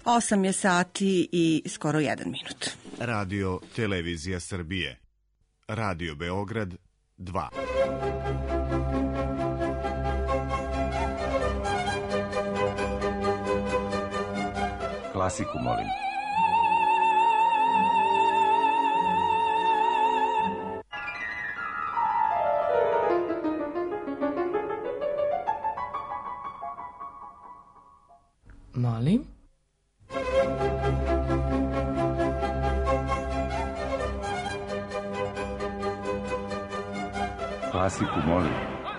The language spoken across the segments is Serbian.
8 je sati i skoro 1 minut. Radio Televizija Srbije. Radio Beograd 2. Klasiku molim. Molim? Klasiku molim.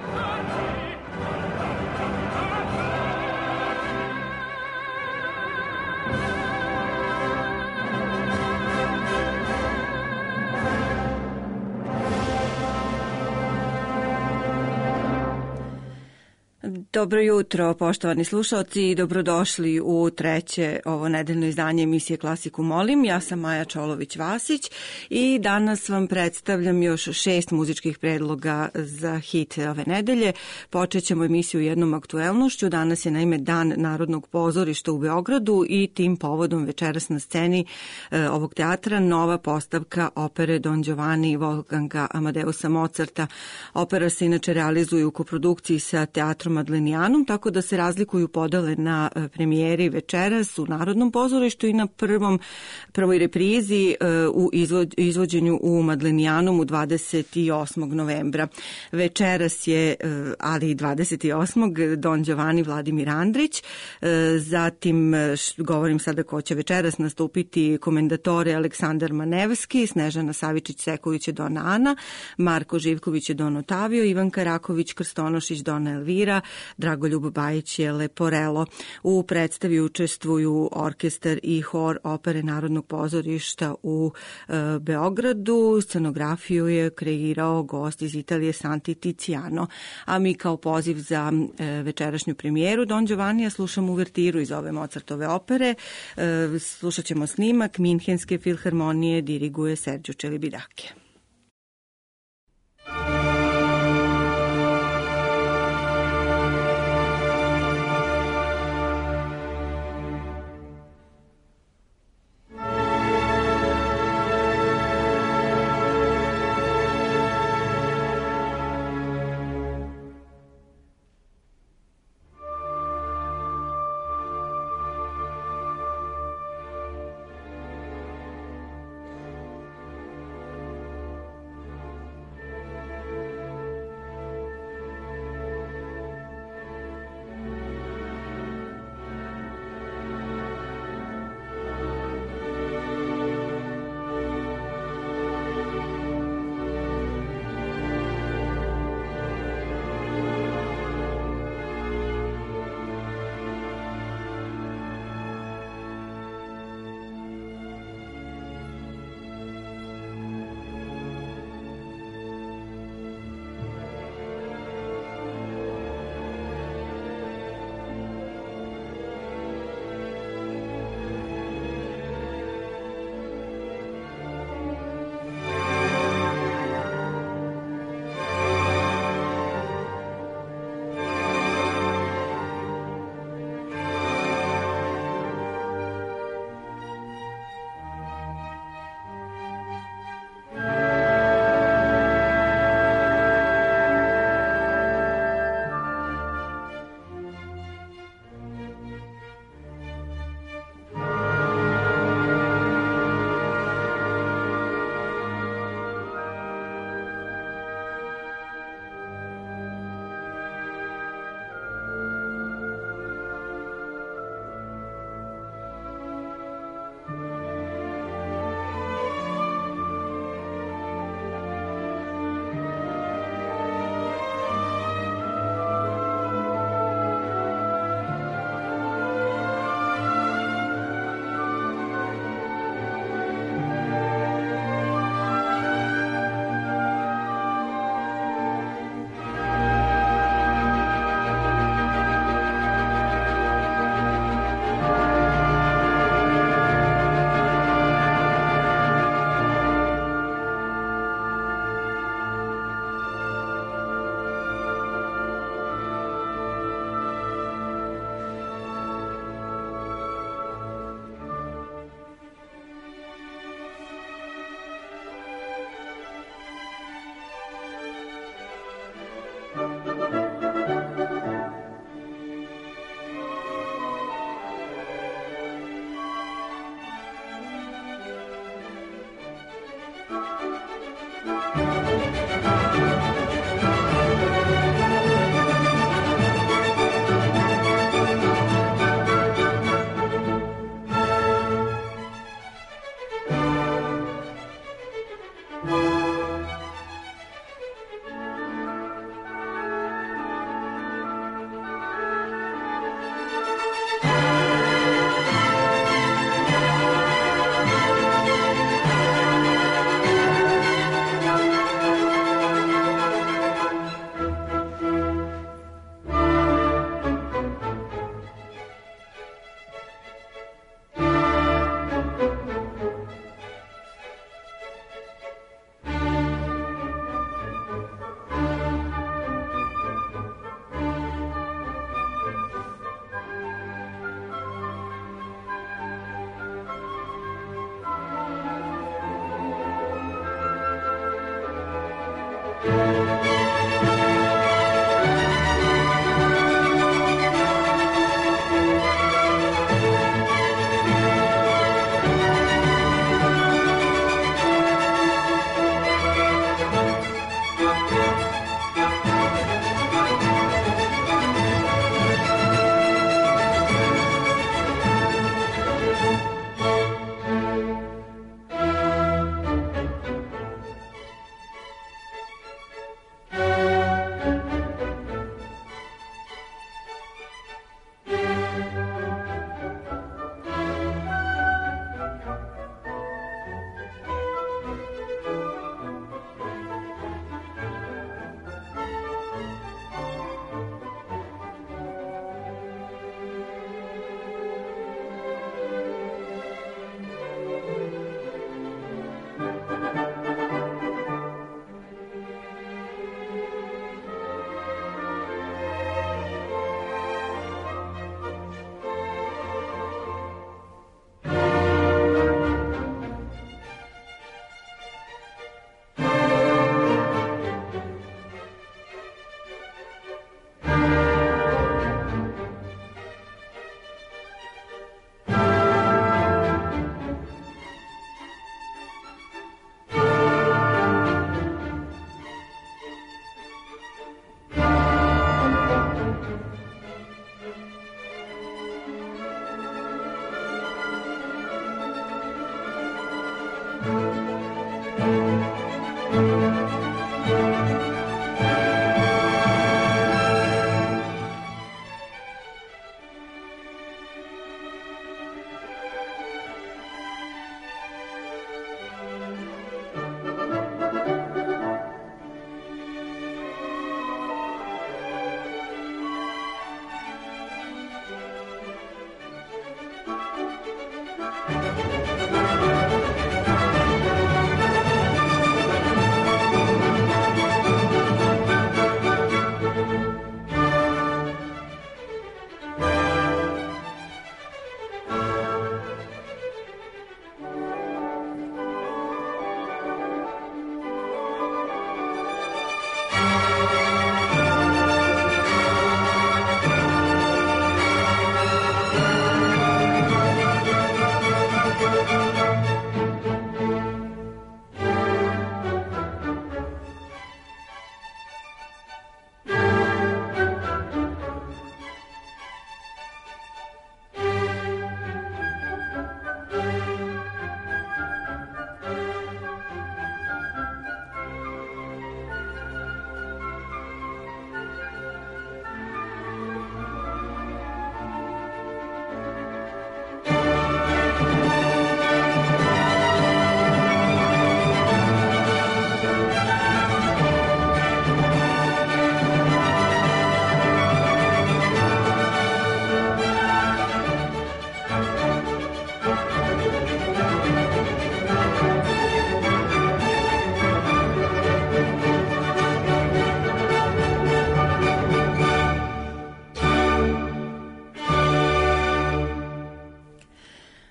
Dobro jutro, poštovani slušalci, i dobrodošli u treće ovo nedeljno izdanje emisije Klasiku molim. Ja sam Maja Čolović-Vasić i danas vam predstavljam još 6 muzičkih predloga za hit ove nedelje. Počećemo emisiju jednom aktuelnošću. Danas je naime Dan Narodnog pozorišta u Beogradu i tim povodom večeras na sceni ovog teatra nova postavka opere Don Giovanni Wolfganga Amadeusa Mozarta. Opera se inače realizuje u koprodukciji sa Teatrom Madlenijanum, tako da se razlikuju podele na premijeri večeras u Narodnom pozorištu i na prvoj reprizi u izvođenju u Madlenijanumu 28. novembra. Večeras je, ali 28. Don Giovanni Vladimir Andrić. Zatim, govorim sada ko će večeras nastupiti, komendatore Aleksandar Manevski, Snežana Savičić-Seković je Dona Ana, Marko Živković je Don Otavio, Ivanka Raković Krstonošić Dona Elvira, Dragoljub Bajić je Leporello. U predstavi učestvuju orkestar i hor opere Narodnog pozorišta u Beogradu. Scenografiju je kreirao gost iz Italije Santi Tiziano. A mi kao poziv za večerašnju premijeru Don Giovannija slušamo uvertiru iz ove Mozartove opere. Slušat ćemo snimak Minhenske filharmonije, diriguje Sergio Celibidache.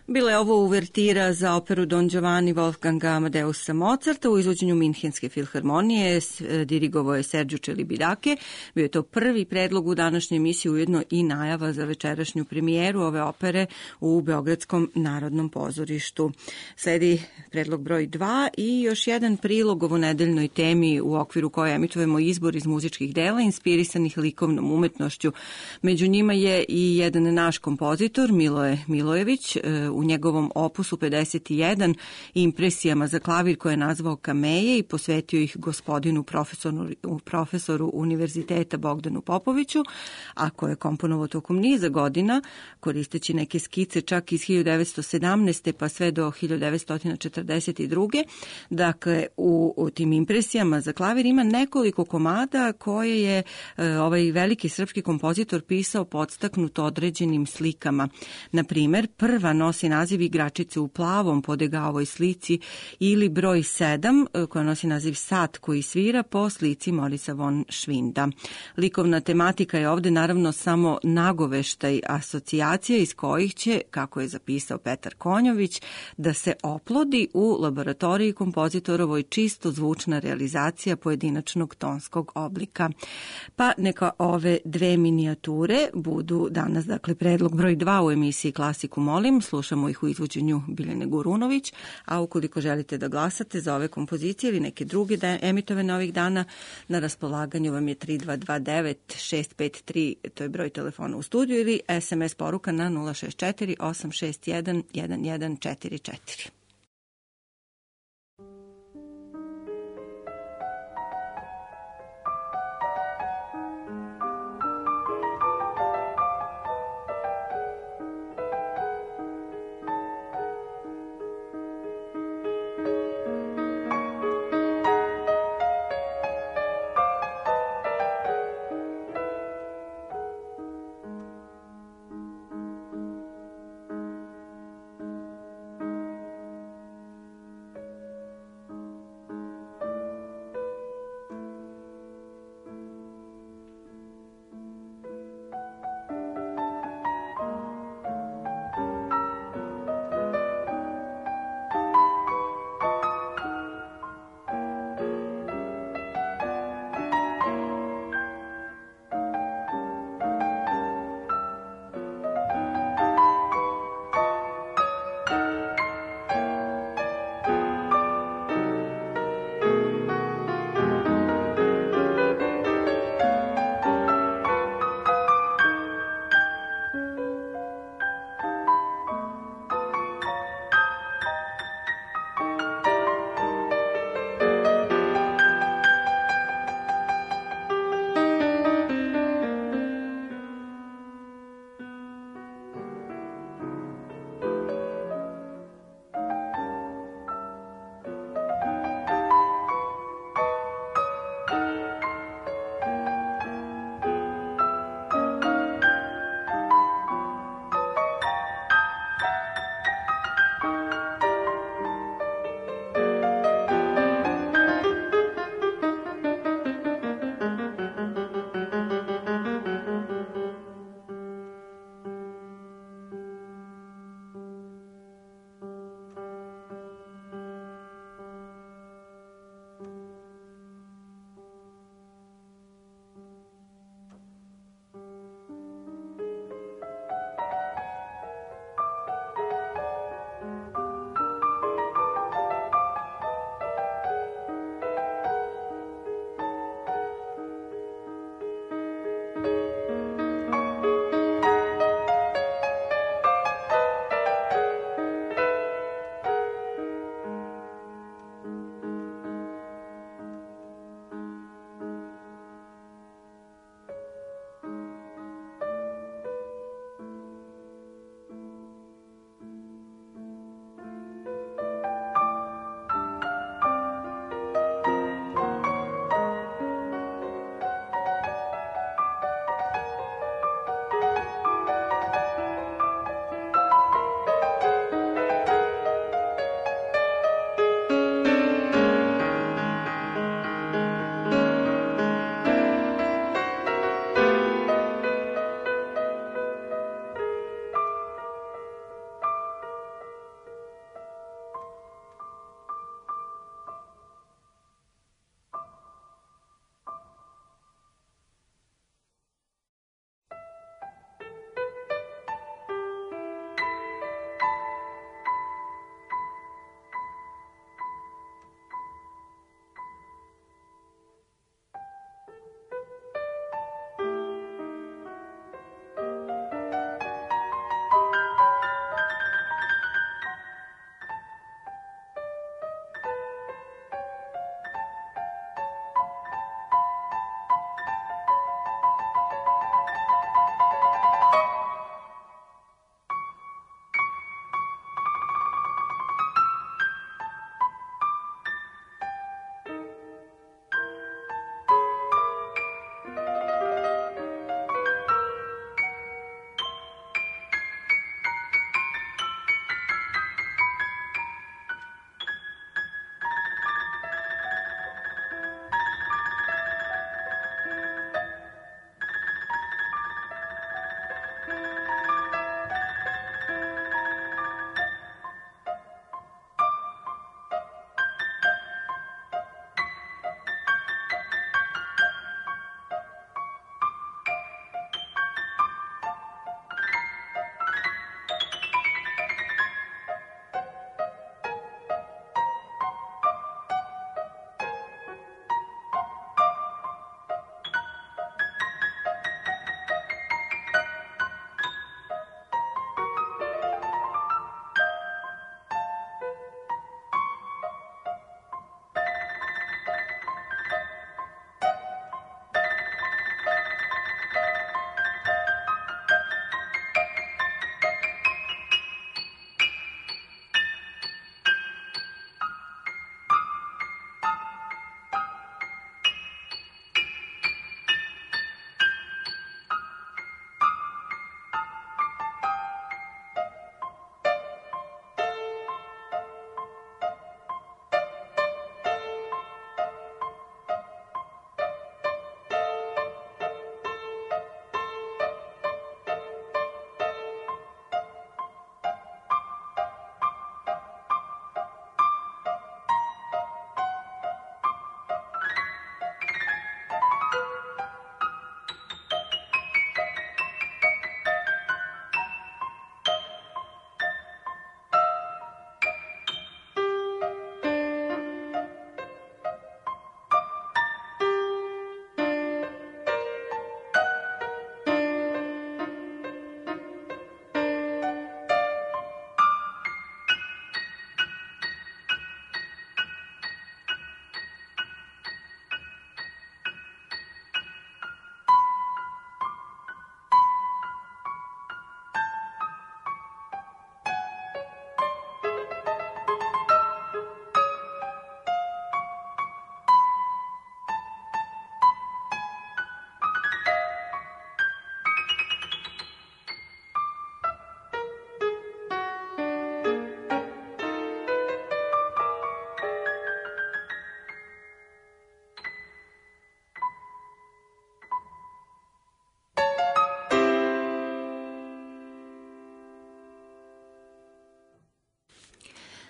Bila je ovo uvertira za operu Don Giovanni Wolfganga Amadeusa Mozarta u izvođenju Minhenske filharmonije, dirigovao je Serđu Čelibidake. Bio je to prvi predlog u današnjoj emisiji, ujedno i najava za večerašnju premijeru ove opere u Beogradskom narodnom pozorištu. Sledi predlog broj 2 i još jedan prilog ovonedeljnoj temi u okviru koje emitujemo izbor iz muzičkih dela inspirisanih likovnom umetnošću. Među njima je i jedan naš kompozitor, Miloje Milojević, u njegovom opusu 51 impresijama za klavir koje je nazvao Kameje i posvetio ih gospodinu profesoru univerziteta Bogdanu Popoviću, a koje je komponovao tokom niza godina, koristeći neke skice čak iz 1917. pa sve do 1942. Dakle, u tim impresijama za klavir ima nekoliko komada koje je ovaj veliki srpski kompozitor pisao podstaknut određenim slikama. Na primer, prva nosi naziv Igračice u plavom po Degaovoj slici ili broj 7 koja nosi naziv Sat koji svira po slici Morisa von Schwinda. Likovna tematika je ovde naravno samo nagoveštaj asocijacija iz kojih će, kako je zapisao Petar Konjović, da se oplodi u laboratoriji kompozitorovoj čisto zvučna realizacija pojedinačnog tonskog oblika. Pa neka ove dve minijature budu danas, dakle, predlog broj 2 u emisiji Klasiku molim. Slušamo ih u izvođenju Biljane Gurunović, a ukoliko želite da glasate za ove kompozicije ili neke druge emitovane ovih dana, na raspolaganju vam je 3229 653, to je broj telefona u studiju, ili SMS poruka na 064 861 1144.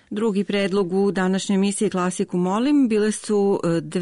Drugi predlog u današnjoj emisiji Klasiku molim bila su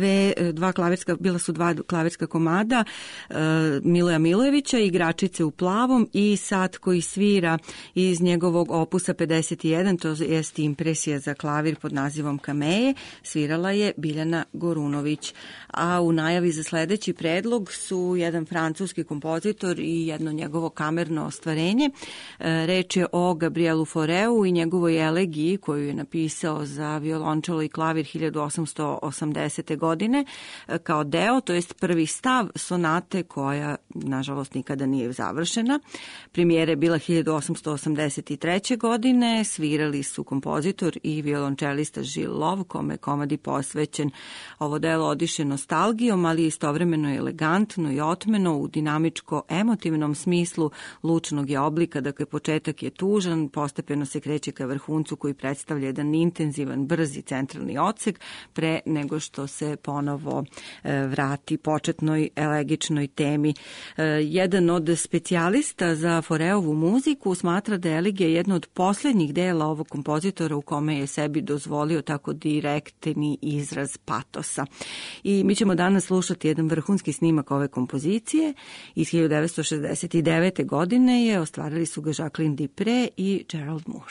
dva klavirska komada Miloja Milojevića, Igračice u plavom i Sat koji svira iz njegovog opusa 51, to jest impresija za klavir pod nazivom Kameje, svirala je Biljana Gorunović. A u najavi za sledeći predlog su jedan francuski kompozitor i jedno njegovo kamerno ostvarenje. Reč je o Gabrielu Faureu i njegovoj elegiji koju je napisao za violončelo i klavir 1880. godine kao deo, to jest prvi stav sonate koja, nažalost, nikada nije završena. Premijera je bila 1883. godine, svirali su kompozitor i violončelista Gilles Love, kome komadi posvećen. Ovo delo odiše nostalgijom, ali istovremeno je elegantno i otmeno u dinamičko-emotivnom smislu lučnog je oblika, dakle početak je tužan, postepeno se kreće ka vrhuncu koji predstavlja jedan intenzivan, brzi centralni odsek pre nego što se ponovo vrati početnoj elegičnoj temi. Jedan od specijalista za Faureovu muziku smatra da je elegija jedna od poslednjih dela ovog kompozitora u kome je sebi dozvolio tako direktni izraz patosa. I mi ćemo danas slušati jedan vrhunski snimak ove kompozicije. Iz 1969. godine je ostvarili su ga Jacqueline Dupre i Gerald Moore.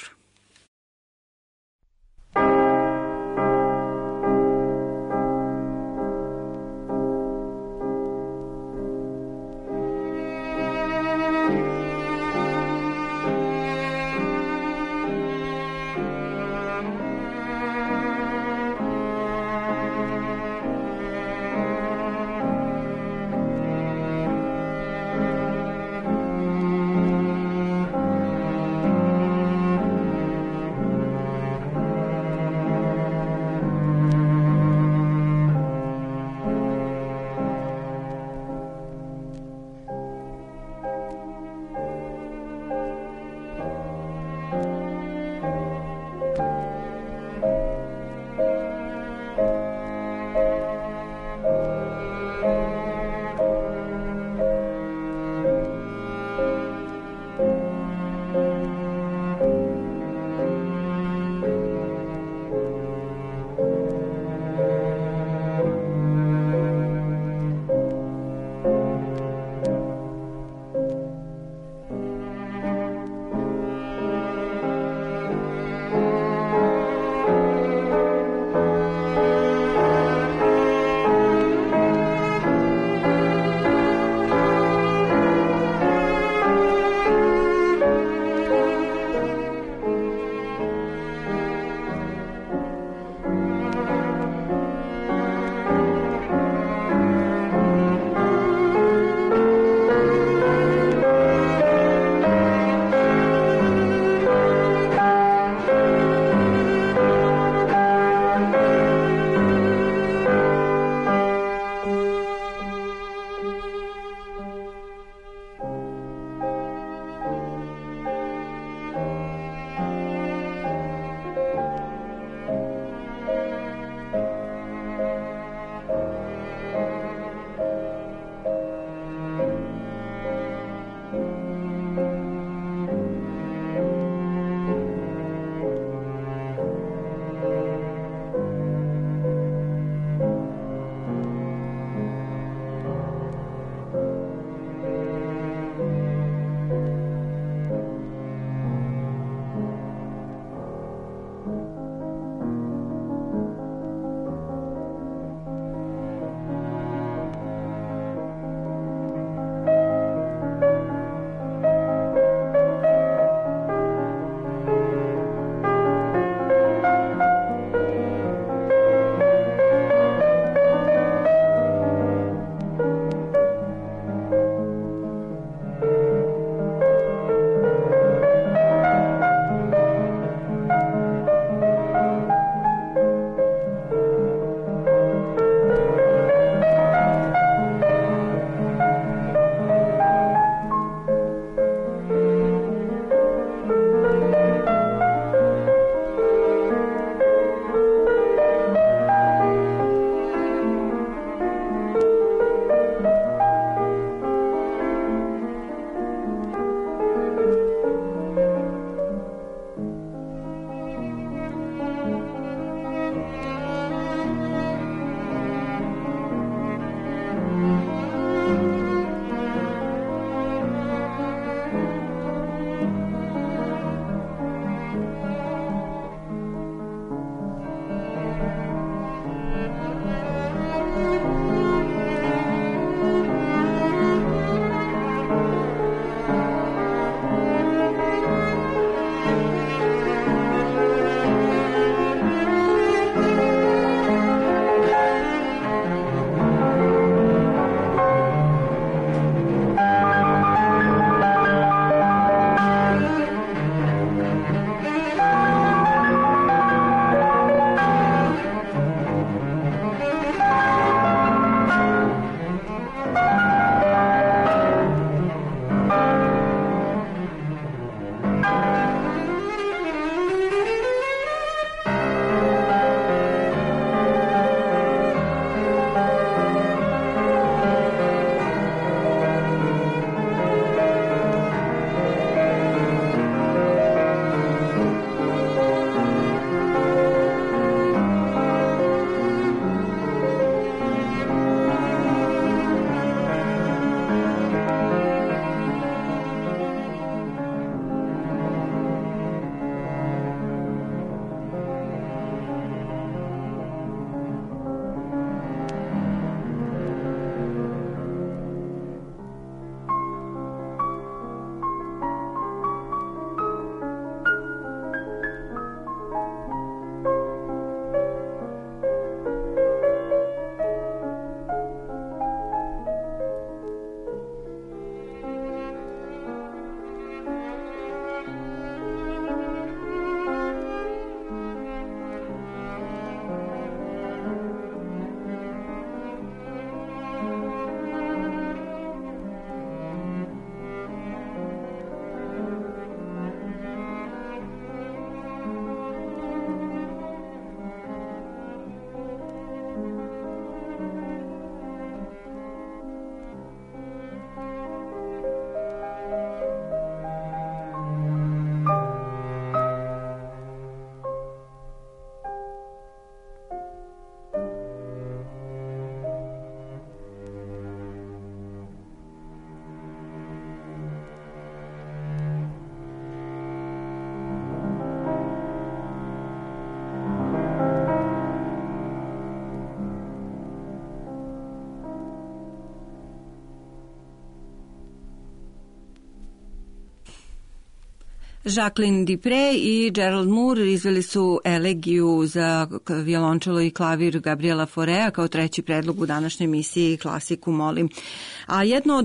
Jacqueline Dupre i Gerald Moore izveli su elegiju za violončelo i klavir Gabriela Faurea kao treći predlog u današnjoj emisiji Klasiku molim. A jedna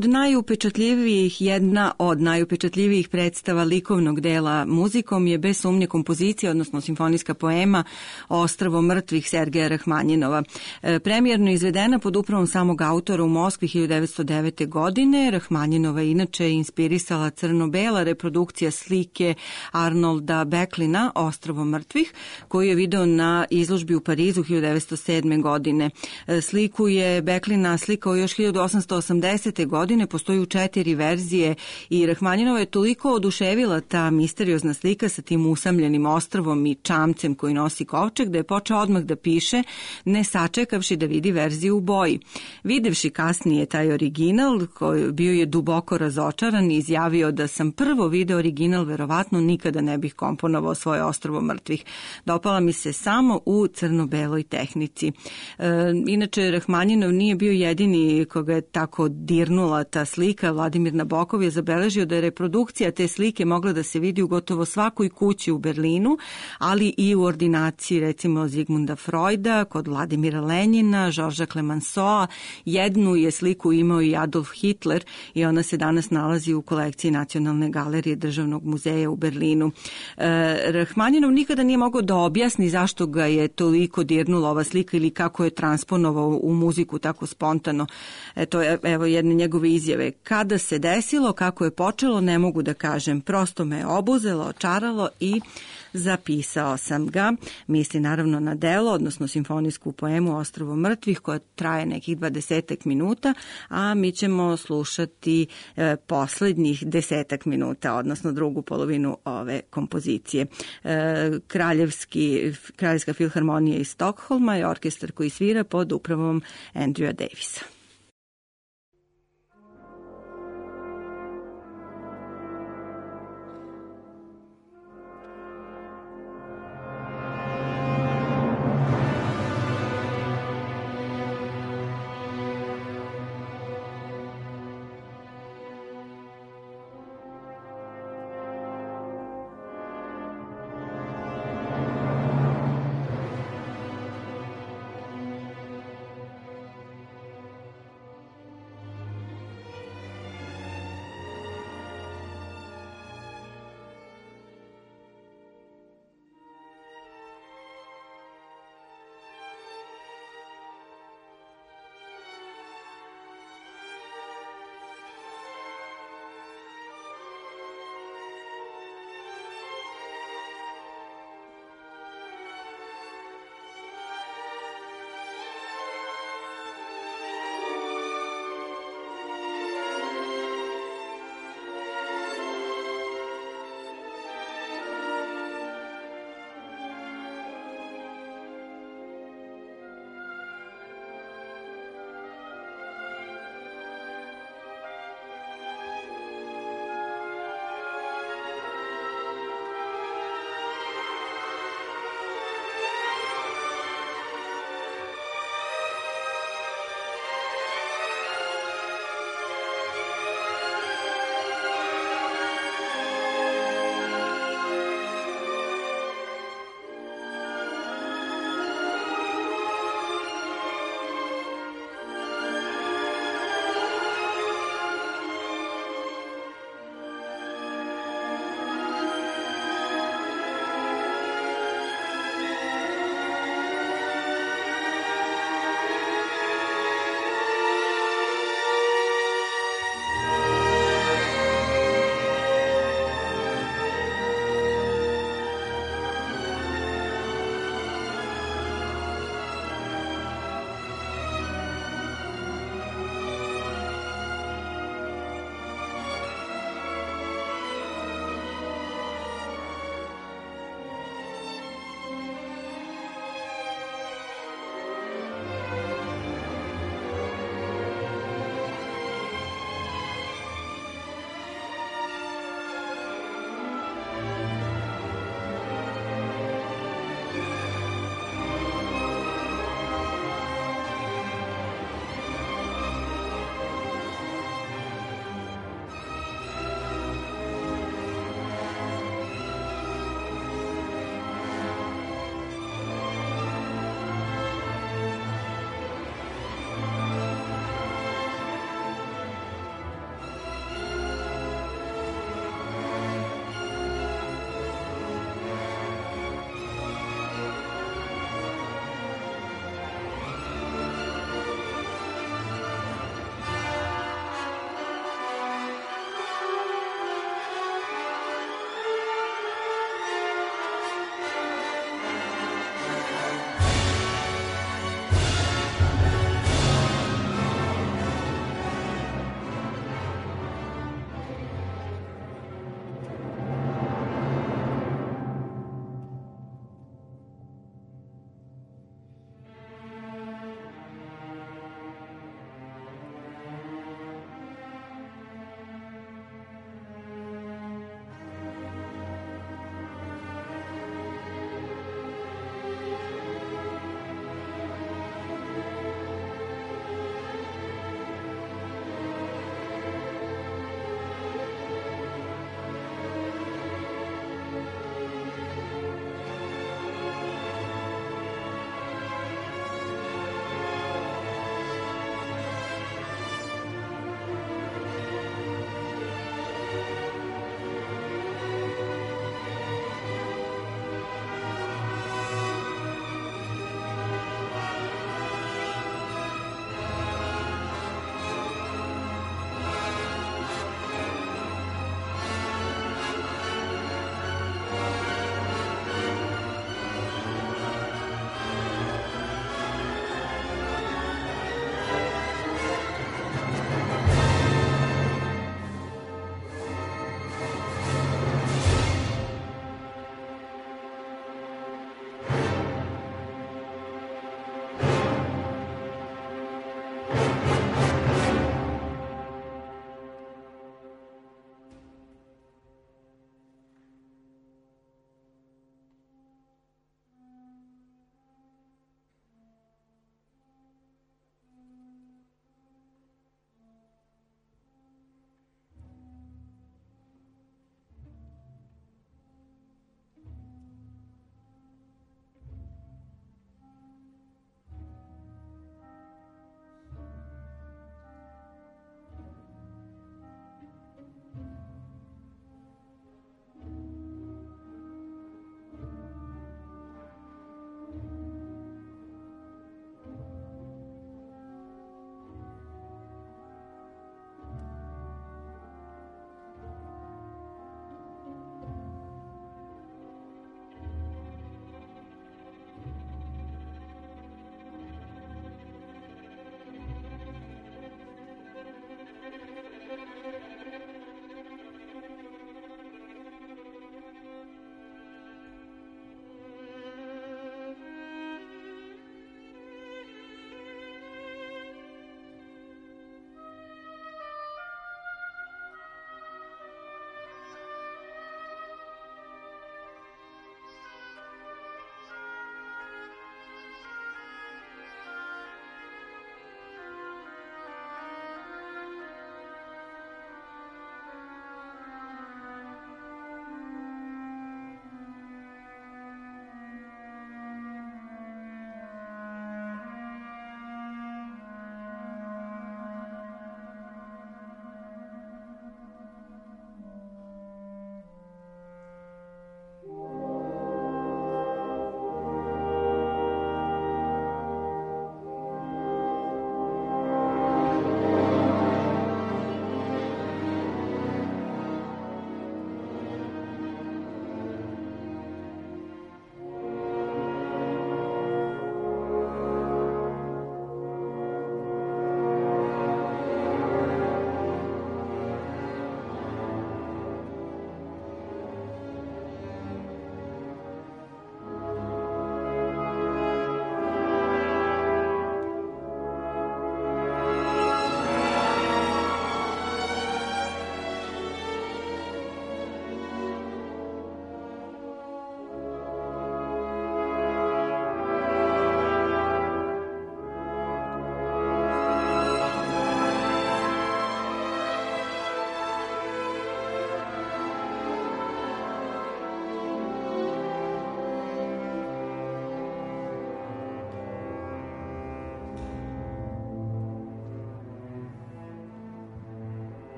od najupečatljivijih predstava likovnog dela muzikom je bez sumnje kompozicija, odnosno simfonijska poema Ostrvo mrtvih Sergeja Rahmanjinova. Premijerno izvedena pod upravom samog autora u Moskvi 1909. godine. Rahmanjinova je inače inspirisala crno-bela reprodukcija slike Arnolda Becklina Ostrvo mrtvih, koju je video na izložbi u Parizu 1907. godine. Sliku je Becklina slikao još 1880. godine, postoji u 4 verzije i Rahmanjinova je toliko oduševila ta misteriozna slika sa tim usamljenim ostrvom i čamcem koji nosi kovčeg da je počeo odmah da piše, ne sačekavši da vidi verziju u boji. Videvši kasnije taj original, koji bio je duboko razočaran i izjavio da sam prvo video original, verovatno nikada ne bih komponovao svoje Ostrvo mrtvih. Dopala mi se samo u crno-beloj tehnici. Inače, Rahmanjinov nije bio jedini koga je tako dirnula ta slika. Vladimir Nabokov je zabeležio da je reprodukcija te slike mogla da se vidi u gotovo svakoj kući u Berlinu, ali i u ordinaciji recimo Zigmunda Freuda, kod Vladimira Lenjina, Žorža Clemenceau. Jednu je sliku imao i Adolf Hitler i ona se danas nalazi u kolekciji Nacionalne galerije Državnog muzeja u Berlinu. Rahmanjinov nikada nije mogao da objasni zašto ga je toliko dirnula ova slika ili kako je transponovao u muziku tako spontano. Evo jedne njegove izjave. Kada se desilo, kako je počelo, ne mogu da kažem. Prosto me je obuzelo, očaralo i zapisao sam ga. Misli naravno na delo, odnosno simfonijsku poemu Ostrvo mrtvih koja traje nekih 20 minuta, a mi ćemo slušati poslednjih 10 minuta, odnosno drugu polovinu ove kompozicije. Kraljevska filharmonija iz Stokholma je orkestar koji svira pod upravom Andrewa Davisa.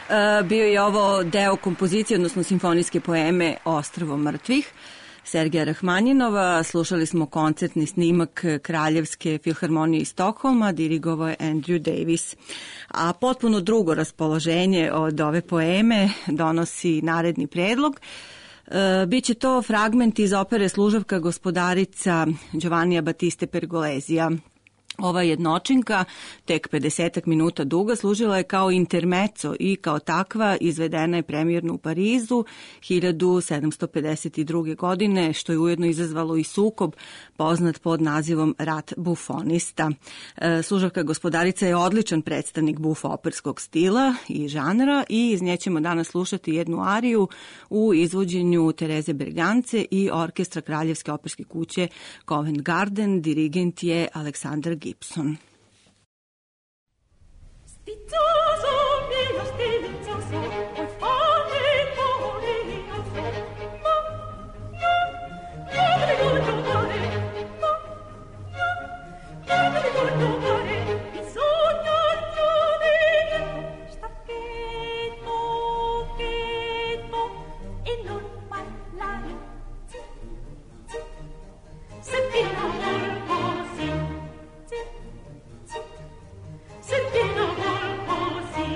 Bio je ovo deo kompozicije, odnosno simfonijske poeme Ostrvo mrtvih Sergeja Rahmanjinova. Slušali smo koncertni snimak Kraljevske filharmonije iz Stokholma, dirigovao je Andrew Davis. A potpuno drugo raspoloženje od ove poeme donosi naredni predlog. Biće to fragment iz opere Služavka gospodarica Giovannija Battiste Pergolesija. Ova jednočinka, tek 50 minuta duga, služila je kao intermezzo i kao takva izvedena je premijerno u Parizu 1752. godine, što je ujedno izazvalo i sukob poznat pod nazivom Rat bufonista. Služavka gospodarica je odličan predstavnik buf-operskog stila i žanra i iz nje ćemo danas slušati jednu ariju u izvođenju Tereze Bergance i orkestra Kraljevske operske kuće Covent Garden. Dirigent je Aleksandar Gibson. Stizzoso mio stizzoso, vuoi fare glorioso? Ma non mi voglio fare, non mi voglio fare, bisogna chiudere, staccheto, cheto, e non parlare, senti l'amor così. Senti l'amor così.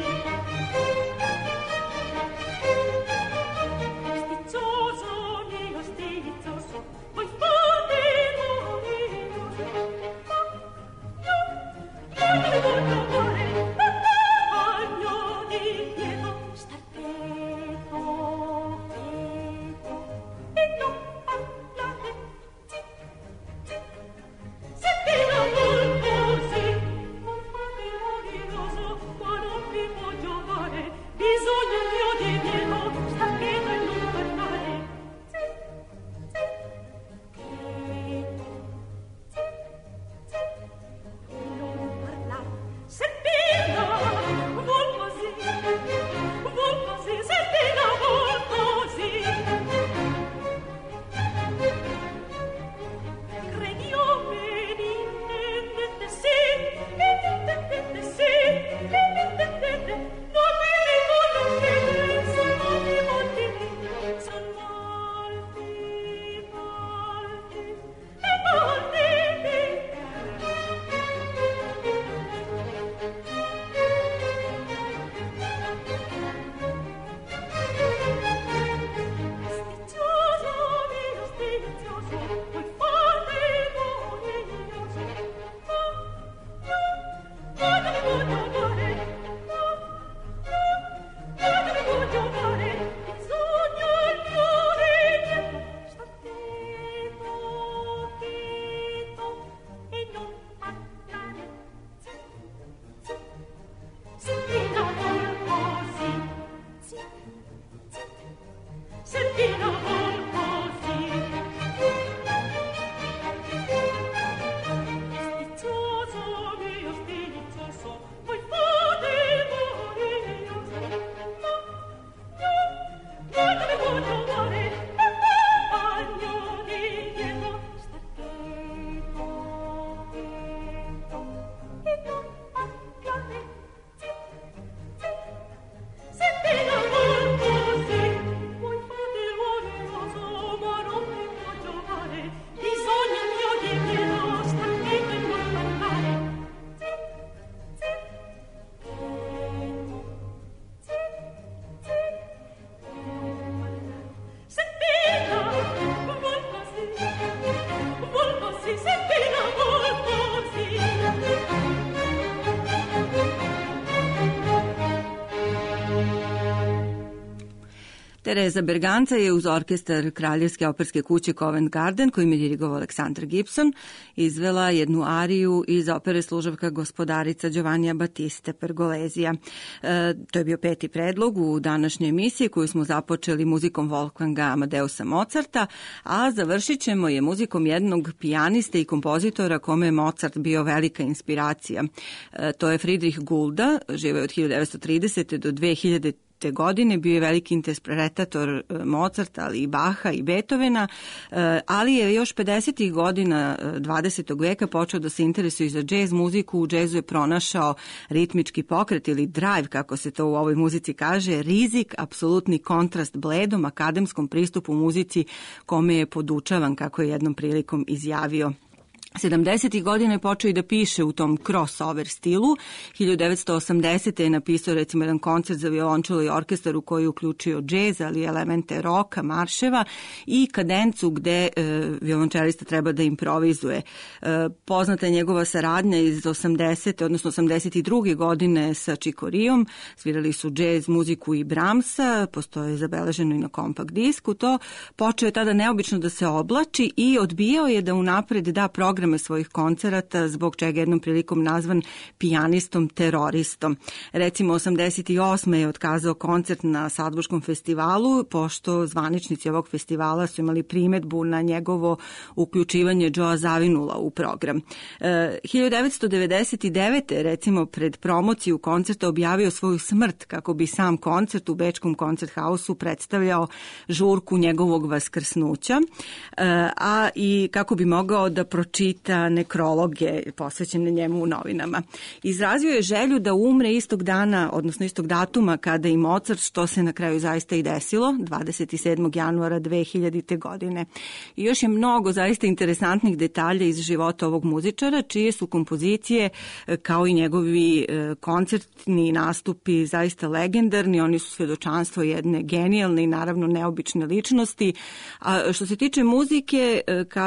Stizzoso mio stizzoso, vuoi fare glorioso? Ma non mi voglio fare, bagno di pietro, star cheto, cheto, e non parlare, senti l'amor così. Bisogno mio di Dio, star cheto e non parlare. Cheto, e non parlare. Serpina, vuol così, Serpina, vuol così. Credi io me l'intendete, sì, non mi Tereza Berganca je uz orkestar Kraljevske operske kuće Covent Garden, kojim je dirigovao Aleksandar Gibson, izvela jednu ariju iz opere Služavka gospodarica Giovannija Battiste Pergolesija. To je bio peti predlog u današnjoj emisiji koju smo započeli muzikom Wolfganga Amadeusa Mozarta, a završit ćemo je muzikom jednog pijaniste i kompozitora kome je Mozart bio velika inspiracija. To je Friedrich Gulda, živeo od 1930. do 2000. godine, bio je veliki interpretator Mozarta, ali i Baha i Beethovena, ali je još 50. godina 20. veka počeo da se interesuje za džez muziku. U džezu je pronašao ritmički pokret ili drive, kako se to u ovoj muzici kaže, rizik, apsolutni kontrast bledom akademskom pristupu muzici kome je podučavan, kako je jednom prilikom izjavio. 70. godine je počeo i da piše u tom crossover stilu. 1980. je napisao recimo jedan koncert za violončelo i orkestar u koji je uključio džez, ali elemente roka, marševa i kadencu gde violončelista treba da improvizuje. Poznata je njegova saradnja iz 80. odnosno 82. godine sa Čikorijom. Svirali su džez, muziku i Brahmsa, postoje zabeleženo i na kompakt disku. To počeo je tada neobično da se oblači i odbijao je da unapred da programe svojih koncerata, zbog čega jednom prilikom nazvan pijanistom teroristom. Recimo 88. je otkazao koncert na Salzburškom festivalu, pošto zvaničnici ovog festivala su imali primedbu na njegovo uključivanje Joea Zawinula u program. 1999. recimo pred promociju koncerta objavio svoju smrt kako bi sam koncert u Bečkom koncerthausu predstavljao žurku njegovog vaskrsnuća, a i kako bi mogao da pročita nekrologe posvećene njemu u novinama. Izrazio je želju da umre istog dana, odnosno istog datuma kada i Mozart, što se na kraju zaista i desilo, 27. januara 2000. godine. I još je mnogo zaista interesantnih detalja iz života ovog muzičara, čije su kompozicije kao i njegovi koncertni nastupi zaista legendarni. Oni su svedočanstvo jedne genijalne i naravno neobične ličnosti. A što se tiče muzike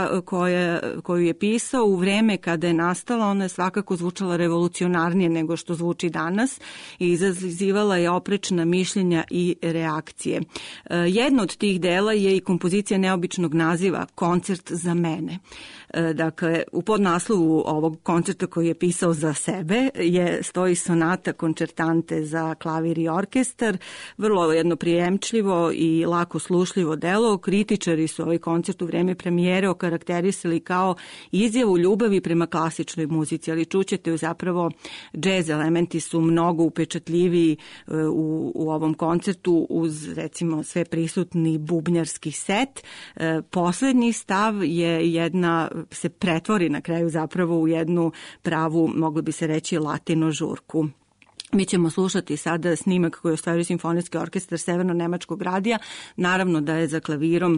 koju je pisao u vreme kada je nastala, ona je svakako zvučala revolucionarnije nego što zvuči danas i izazivala je oprečna mišljenja i reakcije. Jedno od tih dela je i kompozicija neobičnog naziva Koncert za mene. Dakle, u podnaslovu ovog koncerta koji je pisao za sebe stoji sonata koncertante za klavir i orkestar, vrlo jedno prijemčljivo i lako slušljivo delo. Kritičari su ovaj koncert u vreme premijere okarakterisali kao izjavu ljubavi prema klasičnoj muzici, ali čućete zapravo džez elementi su mnogo upečatljiviji u ovom koncertu uz recimo sve prisutni bubnjarski set. Poslednji stav je se pretvori na kraju zapravo u jednu pravu, moglo bi se reći, latino žurku. Mi ćemo slušati sada snimak koji ostvaruje Simfonijski orkestar Severno-nemačkog radija. Naravno da je za klavirom,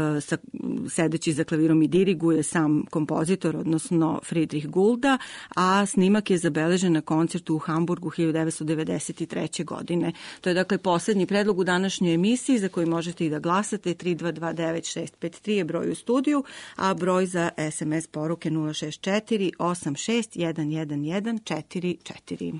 sedeći za klavirom i diriguje sam kompozitor, odnosno Friedrich Gulda, a snimak je zabeležen na koncertu u Hamburgu 1993. godine. To je dakle poslednji predlog u današnjoj emisiji za koji možete i da glasate. 3229-653 je broj u studiju, a broj za SMS poruke 064 86 111 44.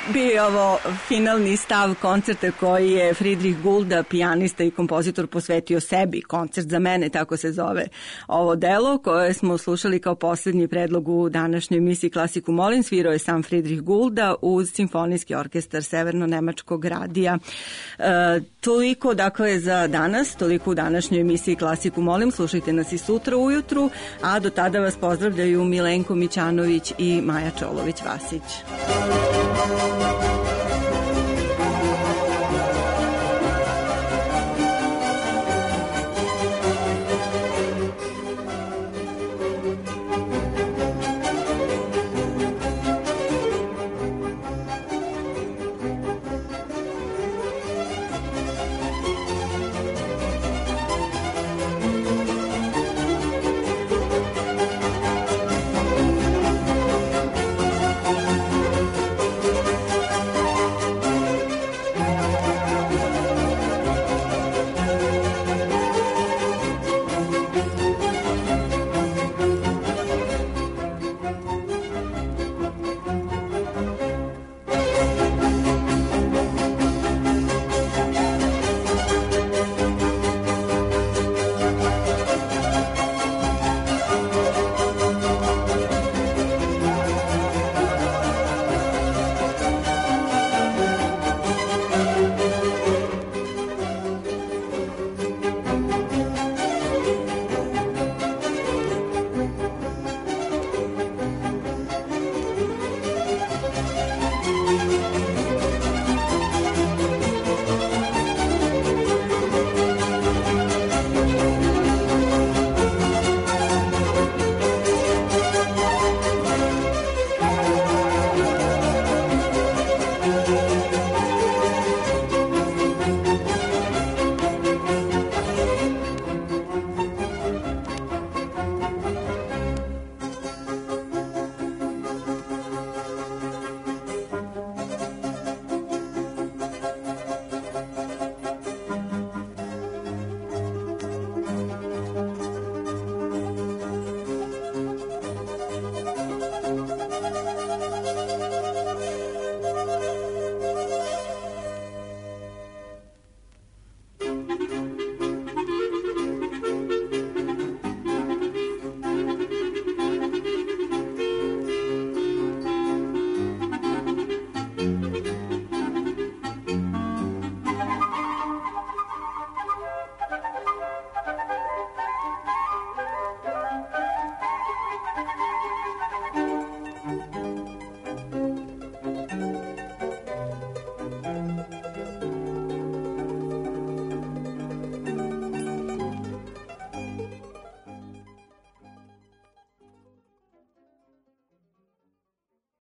Bio je ovo finalni stav koncerta koji je Friedrich Gulda, pijanista i kompozitor, posvetio sebi. Koncert za mene, tako se zove ovo delo, koje smo slušali kao poslednji predlog u današnjoj emisiji Klasiku molim. Svirao je sam Friedrich Gulda uz Simfonijski orkestar Severno-nemačkog radija. Toliko, dakle, za danas, toliko u današnjoj emisiji Klasiku molim. Slušajte nas i sutra ujutru, a do tada vas pozdravljaju Milenko Mićanović i Maja Čolović-Vasić.